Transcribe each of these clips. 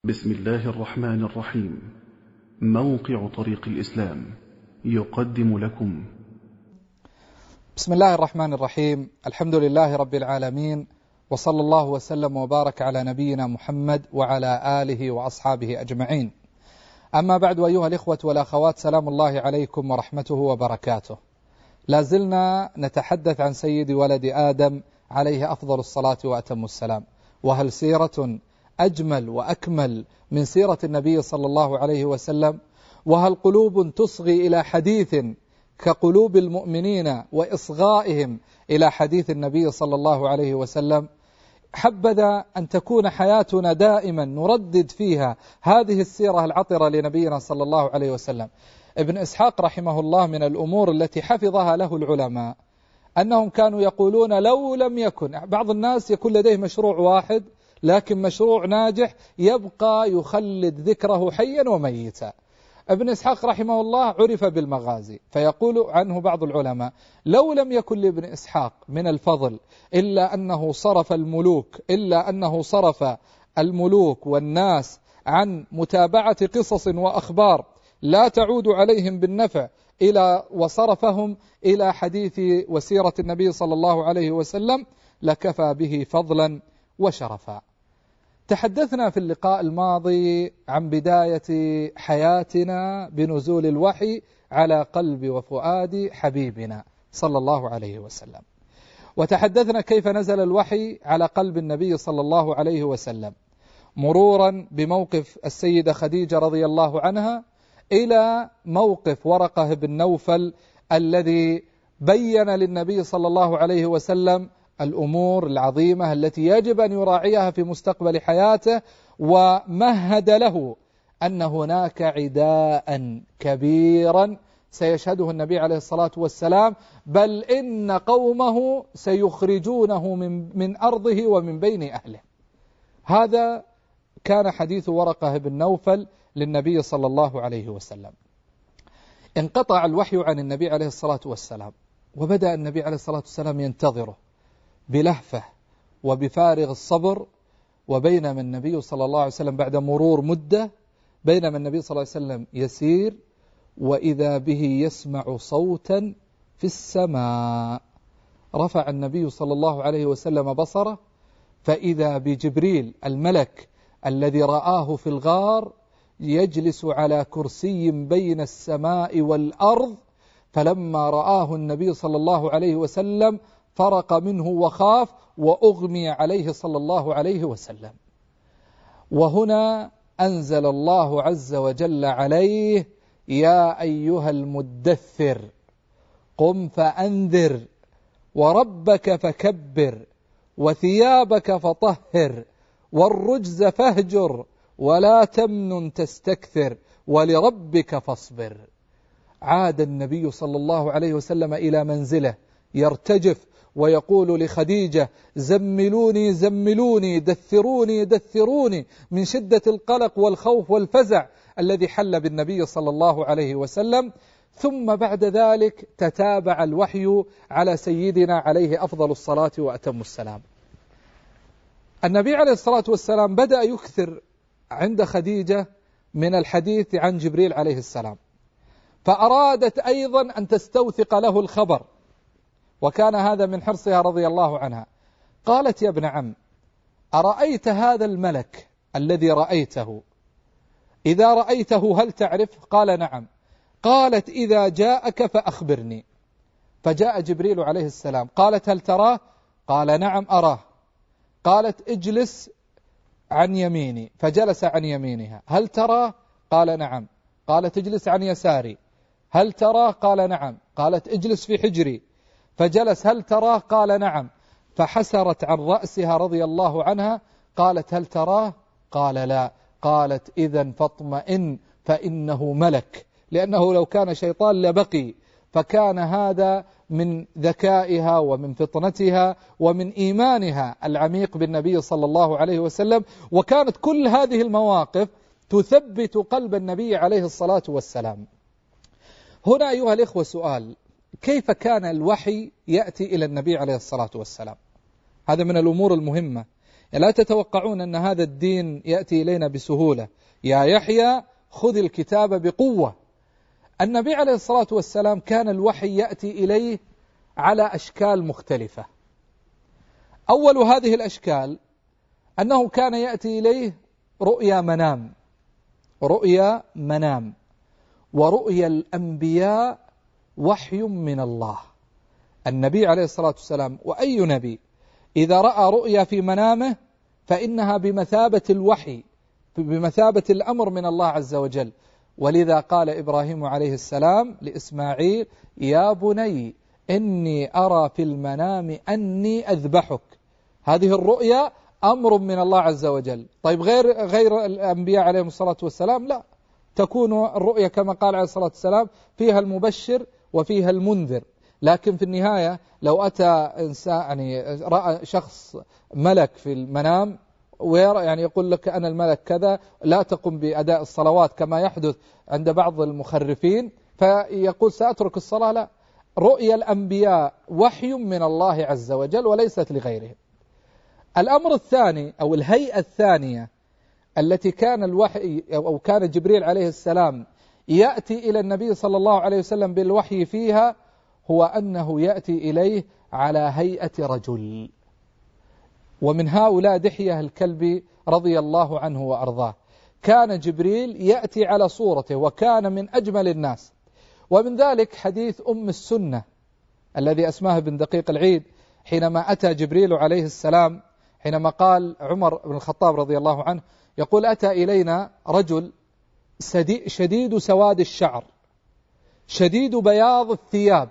بسم الله الرحمن الرحيم. موقع طريق الإسلام يقدم لكم. بسم الله الرحمن الرحيم. الحمد لله رب العالمين، وصلى الله وسلم وبارك على نبينا محمد وعلى آله وأصحابه أجمعين. أما بعد، أيها الإخوة والأخوات، سلام الله عليكم ورحمته وبركاته. لازلنا نتحدث عن سيد ولد آدم عليه أفضل الصلاة وأتم السلام. وهل سيرة أجمل وأكمل من سيرة النبي صلى الله عليه وسلم؟ وهل قلوب تصغي إلى حديث كقلوب المؤمنين وإصغائهم إلى حديث النبي صلى الله عليه وسلم؟ حبذا أن تكون حياتنا دائما نردد فيها هذه السيرة العطرة لنبينا صلى الله عليه وسلم. ابن إسحاق رحمه الله من الأمور التي حفظها له العلماء أنهم كانوا يقولون لو لم يكن، بعض الناس يكون لديه مشروع واحد لكن مشروع ناجح يبقى يخلد ذكره حيا وميتا. ابن إسحاق رحمه الله عرف بالمغازي، فيقول عنه بعض العلماء لو لم يكن لابن إسحاق من الفضل إلا أنه صرف الملوك والناس عن متابعة قصص وأخبار لا تعود عليهم بالنفع وصرفهم إلى حديث وسيرة النبي صلى الله عليه وسلم لكفى به فضلا وشرفا. تحدثنا في اللقاء الماضي عن بداية حياتنا بنزول الوحي على قلب وفؤاد حبيبنا صلى الله عليه وسلم، وتحدثنا كيف نزل الوحي على قلب النبي صلى الله عليه وسلم، مرورا بموقف السيدة خديجة رضي الله عنها إلى موقف ورقة بن نوفل الذي بين للنبي صلى الله عليه وسلم الأمور العظيمة التي يجب أن يراعيها في مستقبل حياته، ومهد له أن هناك عداء كبيرا سيشهده النبي عليه الصلاة والسلام، بل إن قومه سيخرجونه من أرضه ومن بين أهله. هذا كان حديث ورقة بن نوفل للنبي صلى الله عليه وسلم. انقطع الوحي عن النبي عليه الصلاة والسلام، وبدأ النبي عليه الصلاة والسلام ينتظره بلهفة وبفارغ الصبر. وبينما النبي صلى الله عليه وسلم بعد مرور مدة، بينما النبي صلى الله عليه وسلم يسير وإذا به يسمع صوتا في السماء. رفع النبي صلى الله عليه وسلم بصره فإذا بجبريل الملك الذي رآه في الغار يجلس على كرسي بين السماء والأرض، فلما رآه النبي صلى الله عليه وسلم فرق منه وخاف وأغمي عليه صلى الله عليه وسلم. وهنا أنزل الله عز وجل عليه: يا أيها المدثر قم فأنذر وربك فكبر وثيابك فطهر والرجز فاهجر ولا تمنن تستكثر ولربك فاصبر. عاد النبي صلى الله عليه وسلم إلى منزله يرتجف ويقول لخديجة: زملوني زملوني، دثروني دثروني، من شدة القلق والخوف والفزع الذي حل بالنبي صلى الله عليه وسلم. ثم بعد ذلك تتابع الوحي على سيدنا عليه أفضل الصلاة وأتم السلام. النبي عليه الصلاة والسلام بدأ يكثر عند خديجة من الحديث عن جبريل عليه السلام، فأرادت أيضا أن تستوثق له الخبر، وكان هذا من حرصها رضي الله عنها. قالت: يا ابن عم، أرأيت هذا الملك الذي رأيته؟ إذا رأيته هل تعرف؟ قال: نعم. قالت: إذا جاءك فأخبرني. فجاء جبريل عليه السلام. قالت: هل تراه؟ قال: نعم أراه. قالت: اجلس عن يميني. فجلس عن يمينها. هل تراه؟ قال: نعم. قالت: اجلس عن يساري. هل تراه؟ قال: نعم. قالت: اجلس في حجري. فجلس. هل تراه؟ قال: نعم. فحسرت عن رأسها رضي الله عنها. قالت: هل تراه؟ قال: لا. قالت: إذن فاطمئن فإنه ملك، لأنه لو كان شيطان لبقي. فكان هذا من ذكائها ومن فطنتها ومن إيمانها العميق بالنبي صلى الله عليه وسلم. وكانت كل هذه المواقف تثبت قلب النبي عليه الصلاة والسلام. هنا أيها الإخوة سؤال: كيف كان الوحي يأتي إلى النبي عليه الصلاة والسلام؟ هذا من الأمور المهمة. لا تتوقعون أن هذا الدين يأتي إلينا بسهولة. يا يحيى خذ الكتاب بقوة. النبي عليه الصلاة والسلام كان الوحي يأتي إليه على أشكال مختلفة. أول هذه الأشكال أنه كان يأتي إليه رؤيا منام، ورؤيا الأنبياء وحي من الله. النبي عليه الصلاة والسلام وأي نبي إذا رأى رؤيا في منامه فإنها بمثابة الوحي، بمثابة الأمر من الله عز وجل. ولذا قال إبراهيم عليه السلام لإسماعيل: يا بني إني أرى في المنام أني أذبحك. هذه الرؤيا أمر من الله عز وجل. طيب غير الأنبياء عليهم الصلاة والسلام لا، تكون الرؤيا كما قال عليه الصلاة والسلام فيها المبشر وفيها المنذر. لكن في النهاية لو أتى إنسان يعني رأى شخص ملك في المنام يعني يقول لك أنا الملك كذا، لا تقم بأداء الصلوات كما يحدث عند بعض المخرفين فيقول سأترك الصلاة. لا، رؤيا الأنبياء وحي من الله عز وجل وليست لغيرهم. الأمر الثاني أو الهيئة الثانية التي كان الوحي أو كان جبريل عليه السلام يأتي إلى النبي صلى الله عليه وسلم بالوحي فيها هو أنه يأتي إليه على هيئة رجل. ومن هؤلاء دحية الكلبي رضي الله عنه وأرضاه. كان جبريل يأتي على صورته وكان من أجمل الناس. ومن ذلك حديث أم السنة الذي أسماه بن دقيق العيد حينما أتى جبريل عليه السلام، حينما قال عمر بن الخطاب رضي الله عنه يقول: أتى إلينا رجل شديد سواد الشعر، شديد بياض الثياب،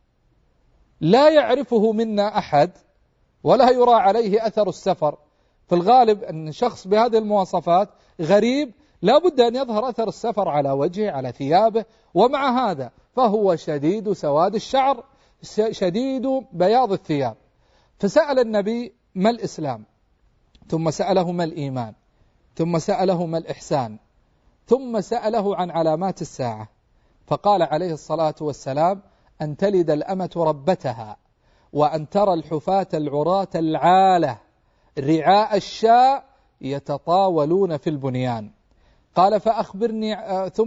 لا يعرفه منا أحد ولا يرى عليه أثر السفر. في الغالب أن شخص بهذه المواصفات غريب لا بد أن يظهر أثر السفر على وجهه على ثيابه، ومع هذا فهو شديد سواد الشعر شديد بياض الثياب. فسأل النبي: ما الإسلام؟ ثم سأله: ما الإيمان؟ ثم سأله: ما الإحسان؟ ثم سأله عن علامات الساعة. فقال عليه الصلاة والسلام: أن تلد الأمة ربتها، وأن ترى الحفاة العراة العالة رعاء الشاء يتطاولون في البنيان. قال: فأخبرني.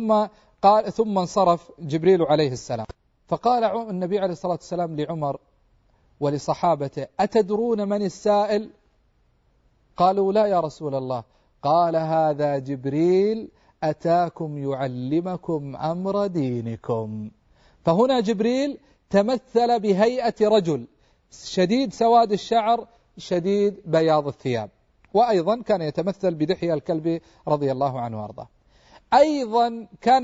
ثم انصرف جبريل عليه السلام. فقال النبي عليه الصلاة والسلام لعمر ولصحابته: أتدرون من السائل؟ قالوا: لا يا رسول الله. قال: هذا جبريل أتاكم يعلمكم أمر دينكم. فهنا جبريل تمثل بهيئة رجل شديد سواد الشعر شديد بياض الثياب. وأيضا كان يتمثل بدحية الكلبي رضي الله عنه وارضاه. أيضا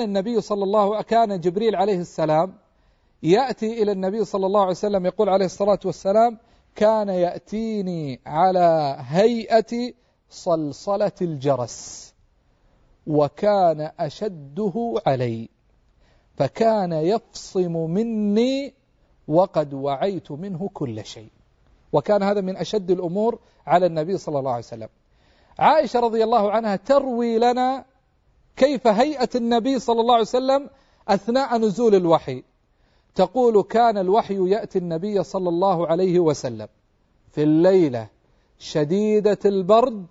كان جبريل عليه السلام يأتي إلى النبي صلى الله عليه وسلم، يقول عليه الصلاة والسلام: كان يأتيني على هيئة صلصلة الجرس، وكان أشده علي، فكان يفصم مني وقد وعيت منه كل شيء. وكان هذا من أشد الأمور على النبي صلى الله عليه وسلم. عائشة رضي الله عنها تروي لنا كيف هيئة النبي صلى الله عليه وسلم أثناء نزول الوحي. تقول: كان الوحي يأتي النبي صلى الله عليه وسلم في الليلة شديدة البرد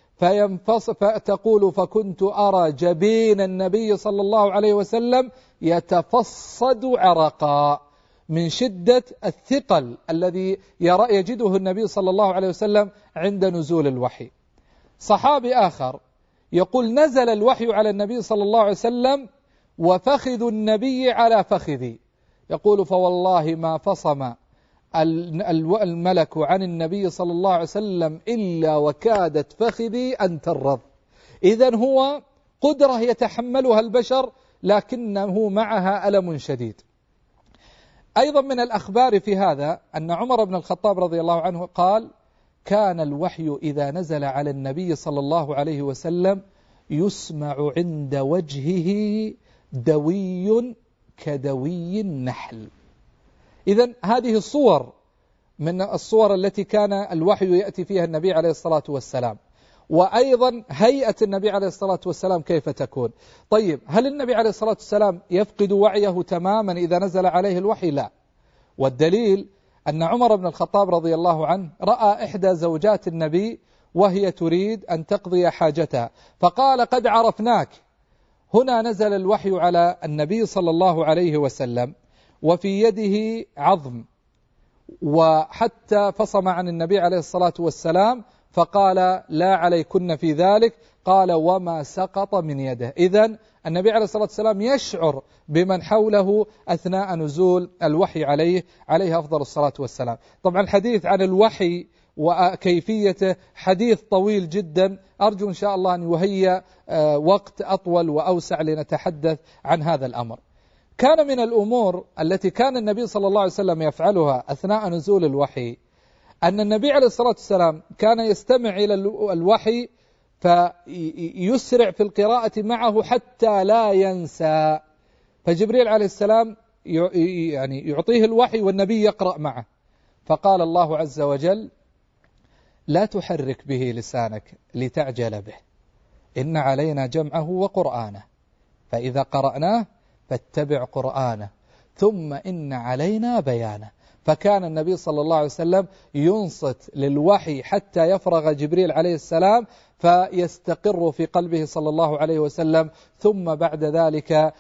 فتقول: فكنت أرى جبين النبي صلى الله عليه وسلم يتفصد عرقا من شدة الثقل الذي يجده النبي صلى الله عليه وسلم عند نزول الوحي. صحابي آخر يقول: نزل الوحي على النبي صلى الله عليه وسلم وفخذ النبي على فخذي. يقول: فوالله ما فصم الملك عن النبي صلى الله عليه وسلم إلا وكادت فخذي أن ترض. إذن هو قدرة يتحملها البشر لكنه معها ألم شديد. أيضا من الأخبار في هذا أن عمر بن الخطاب رضي الله عنه قال: كان الوحي إذا نزل على النبي صلى الله عليه وسلم يسمع عند وجهه دوي كدوي النحل. إذن هذه الصور من الصور التي كان الوحي يأتي فيها النبي عليه الصلاة والسلام. وأيضا هيئة النبي عليه الصلاة والسلام كيف تكون؟ طيب، هل النبي عليه الصلاة والسلام يفقد وعيه تماما إذا نزل عليه الوحي؟ لا. والدليل أن عمر بن الخطاب رضي الله عنه رأى إحدى زوجات النبي وهي تريد أن تقضي حاجتها، فقال قد عرفناك. هنا نزل الوحي على النبي صلى الله عليه وسلم وفي يده عظم، وحتى فصم عن النبي عليه الصلاة والسلام فقال لا عليكن في ذلك، قال وما سقط من يده. إذن النبي عليه الصلاة والسلام يشعر بمن حوله أثناء نزول الوحي عليه أفضل الصلاة والسلام. طبعا الحديث عن الوحي وكيفيته حديث طويل جدا، أرجو إن شاء الله أن يهيأ وقت أطول وأوسع لنتحدث عن هذا الأمر. كان من الأمور التي كان النبي صلى الله عليه وسلم يفعلها أثناء نزول الوحي أن النبي عليه الصلاة والسلام كان يستمع إلى الوحي فيسرع في القراءة معه حتى لا ينسى، فجبريل عليه السلام يعني يعطيه الوحي والنبي يقرأ معه، فقال الله عز وجل لا تحرك به لسانك لتعجل به، إن علينا جمعه وقرآنه، فإذا قرأناه فاتبع قرآنه، ثم إن علينا بيانه. فكان النبي صلى الله عليه وسلم ينصت للوحي حتى يفرغ جبريل عليه السلام فيستقر في قلبه صلى الله عليه وسلم، ثم بعد ذلك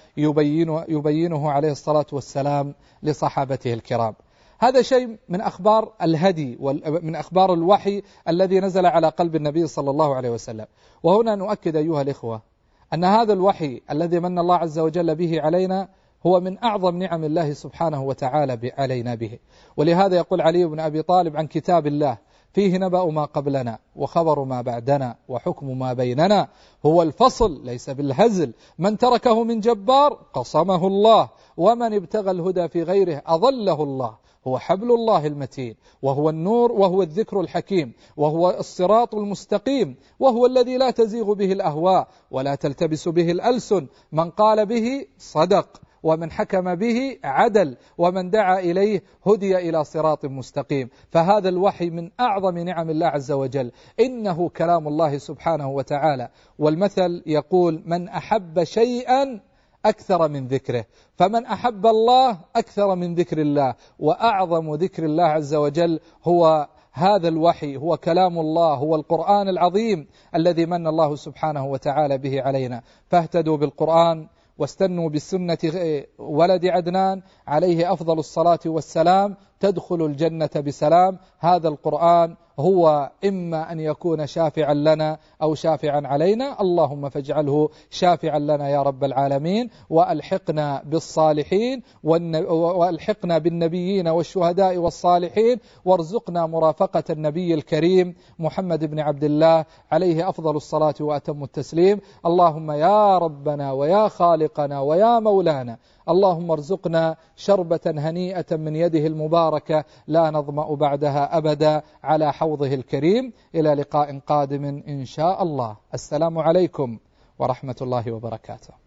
يبينه عليه الصلاة والسلام لصحابته الكرام. هذا شيء من أخبار الهدي ومن أخبار الوحي الذي نزل على قلب النبي صلى الله عليه وسلم. وهنا نؤكد أيها الإخوة أن هذا الوحي الذي من الله عز وجل به علينا هو من أعظم نعم الله سبحانه وتعالى علينا به. ولهذا يقول علي بن أبي طالب عن كتاب الله فيه نبأ ما قبلنا وخبر ما بعدنا وحكم ما بيننا، هو الفصل ليس بالهزل، من تركه من جبار قصمه الله، ومن ابتغى الهدى في غيره أضله الله، هو حبل الله المتين، وهو النور، وهو الذكر الحكيم، وهو الصراط المستقيم، وهو الذي لا تزيغ به الأهواء ولا تلتبس به الألسن، من قال به صدق، ومن حكم به عدل، ومن دعا إليه هدي إلى صراط مستقيم. فهذا الوحي من أعظم نعم الله عز وجل، إنه كلام الله سبحانه وتعالى. والمثل يقول من أحب شيئا أكثر من ذكره، فمن أحب الله أكثر من ذكر الله، وأعظم ذكر الله عز وجل هو هذا الوحي، هو كلام الله، هو القرآن العظيم الذي من الله سبحانه وتعالى به علينا. فاهتدوا بالقرآن واستنوا بالسنة ولد عدنان عليه أفضل الصلاة والسلام، تدخل الجنة بسلام. هذا القرآن هو إما أن يكون شافعا لنا أو شافعا علينا، اللهم فاجعله شافعا لنا يا رب العالمين، وألحقنا بالصالحين وألحقنا بالنبيين والشهداء والصالحين، وارزقنا مرافقة النبي الكريم محمد بن عبد الله عليه أفضل الصلاة وأتم التسليم. اللهم يا ربنا ويا خالقنا ويا مولانا، اللهم ارزقنا شربة هنيئة من يده المباركة لا نظمأ بعدها أبدا على حوضه الكريم. إلى لقاء قادم إن شاء الله. السلام عليكم ورحمة الله وبركاته.